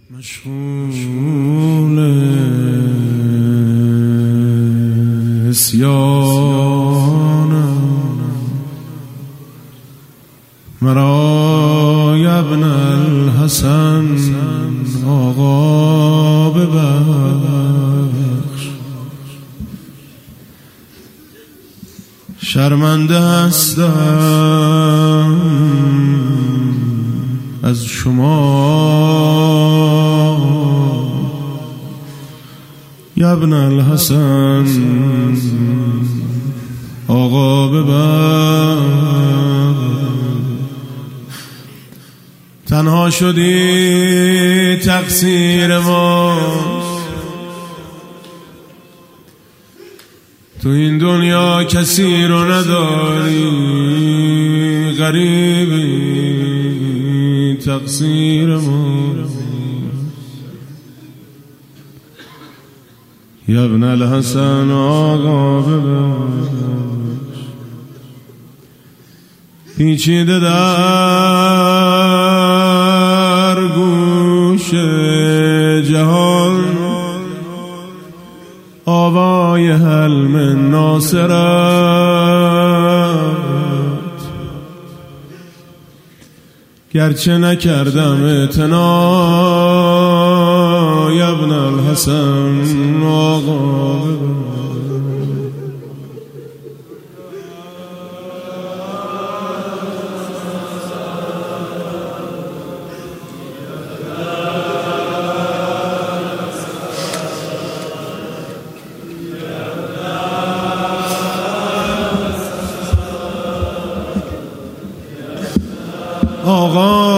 مشغول اسیانم مرا ابن الحسن آقا ببخش، شرمنده هستم از شما ابن الحسن آقا ببخش. تنها شدی تقصیر ماست، تو این دنیا کسی رو نداری، غریبی تقصیر ماست. یا ابن الحسن آقا ببخش، پیچیده در گوش جهان آوای حلم ناصرت، گرچه نکردم اعتنا یا ابن الحسن آقا ببخش. آقا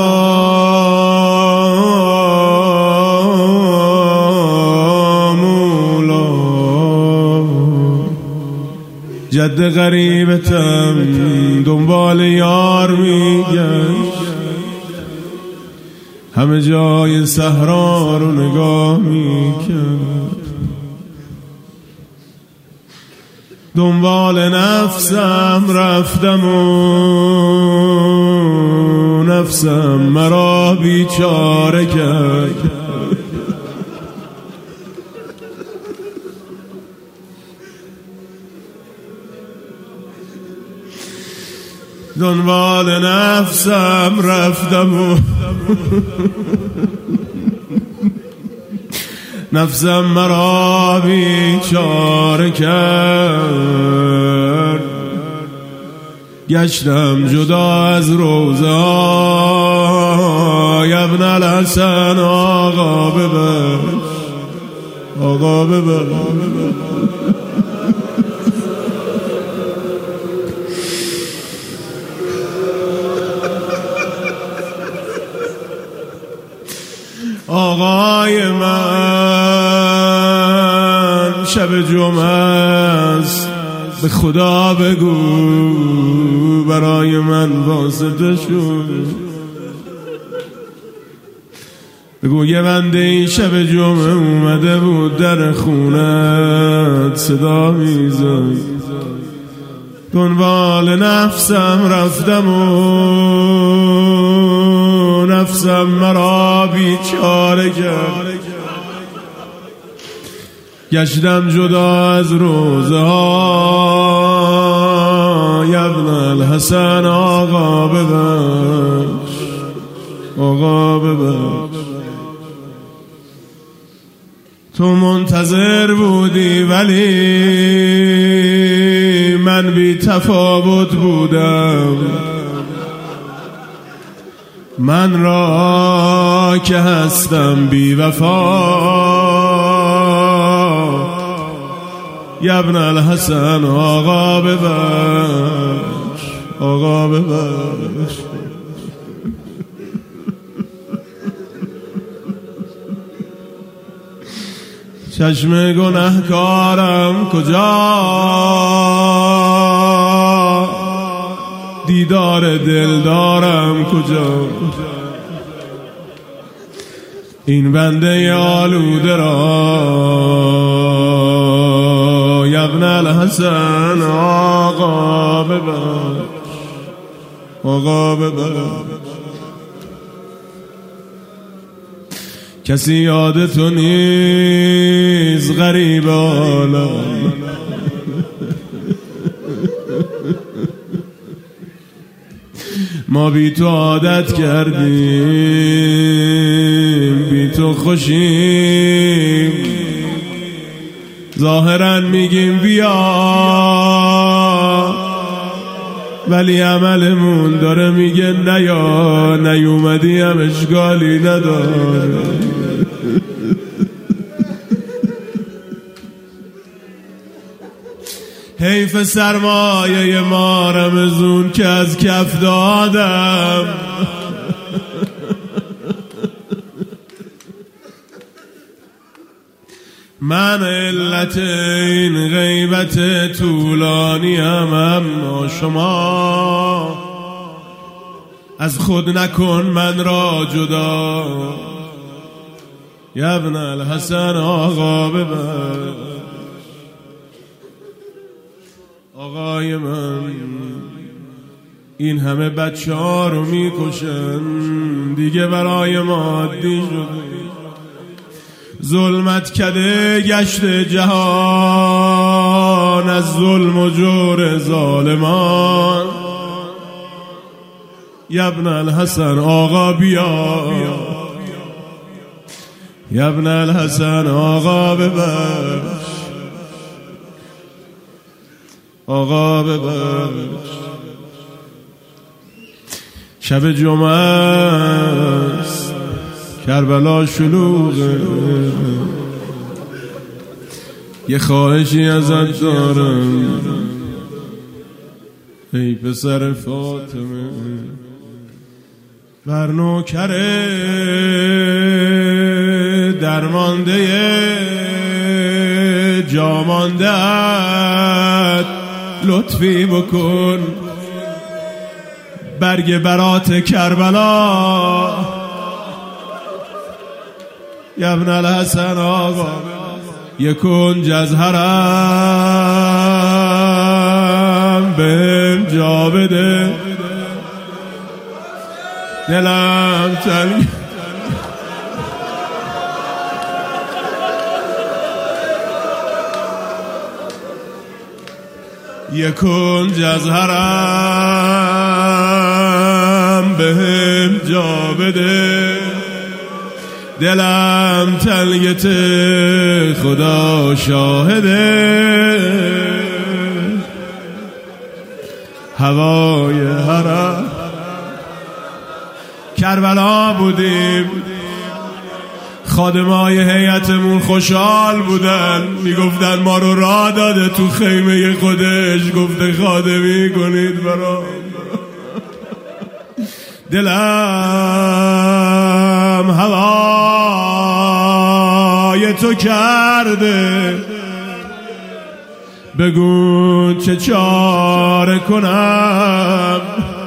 مولا جد غریبتم دنبال یار میگشت، همه جای صحرا رو نگاه میکرد، دنبال نفسم رفتم و نفسم مرا بیچاره کرد. دنبال نفسم رفتم و نفسم مرا بیچاره کرد، گشتم جدا از روزه های ابن الحسن آقا ببخش، آقا ببخش. آقای من شب جمعه است، به خدا بگو برای من واسطه شد، بگو یه بنده این شب جمعه اومده بود در خونت صدا میزد، دنبال نفسم رفتم و نفسم مرا بیچاره کرد، گشتم جدا از روزه های ابن الحسن آقا ببخش، آقا ببخش. تو منتظر بودی ولی من بی تفاوت بودم، من را که هستم بی وفا یا ابن الحسن آقا ببخش، آقا ببخش. چشم گناهکارم کجا، دیدار دلدارم کجا، این بنده آلوده را یا ابن الحسن آقا ببخش، آقا ببخش. کسی یاد تو نیست غریب عالم. ما بی تو عادت کردیم، بی تو خوشیم، ظاهرا میگیم بیا ولی عملمون داره میگه نیا، نیومدی هم اشکالی نداره. حیف سرمایه ما رمزون که از کف دادم. من علت این غیبت طولانی اما شما از خود نکن من را جدا. ابن الحسن آقا ببر، آقای من این همه بچه ها رو میکشن، دیگه برای ما عادی شده. ظلمت کده گشت جهان از ظلم و جور ظالمان. ابن الحسن آقا بیا، ابن الحسن آقا ببخش، آقا ببخش. شب جمعه است، کربلا شلوغه، یه خواهشی ازت دارم ای پسر فاطمه. بر نوکر درمانده جامانده‌ات لطفی بکن، برگ برات کربلا. ابن الحسن آقا یک کنج از حرم بهم جا بده، دلم تنگ. یک کنج از حرم بهم جا بده، دلم تنگت خدا شاهده. هوای حرم کربلا بودیم، خادمای هیئتمون خوشحال بودن، میگفتن ما رو راه داده تو خیمه خودش، گفته خادمی کنید برام. دلم هوای تو کرده، بگو چه چاره کنم.